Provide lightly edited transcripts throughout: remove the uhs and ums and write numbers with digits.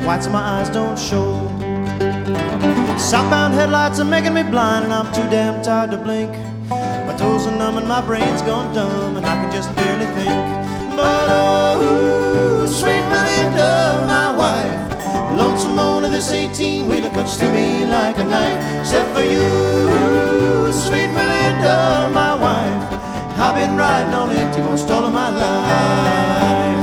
whites of my eyes don't show. Southbound headlights are making me blind, and I'm too damn tired to blink. My toes are numb and my brain's gone dumb, and I can just barely think. But oh, sweet Melinda, my wife, lonesome owner, this 18-wheeler cuts to me like a knife. Except for you, sweet Melinda, my wife, I've been riding on empty most all of my life.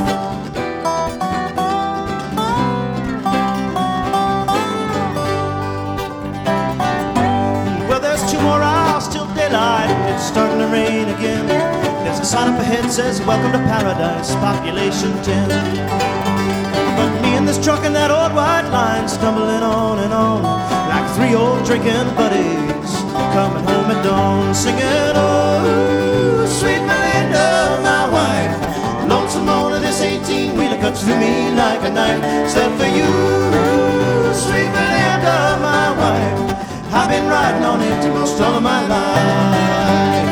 Well, there's 2 more hours till daylight. It's starting to rain again. There's a sign up ahead that says, welcome to paradise, population 10. But me and this truck and that old white line stumbling on and on, like 3 old drinking buddies coming home at dawn, singing, oh, sweet Melinda, my wife, lonesome owner, this 18-wheeler cuts through me like a knife. Except for you, sweet Melinda, my wife, I've been riding on empty most all of my life.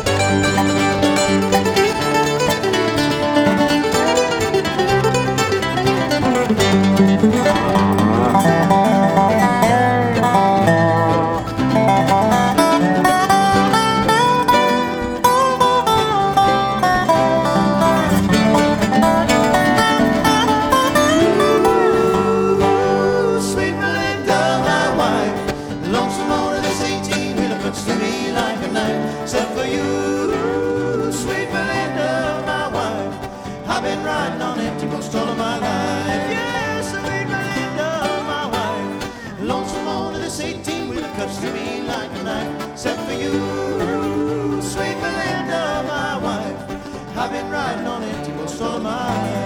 Except for you, sweet Melinda, my wife, I've been riding on empty most all of my life. Yes, sweet Melinda, my wife, lonesome owner, this 18-wheeler cuts to me like a knife. Except for you, sweet Melinda, my wife, I've been riding on empty most all of my life.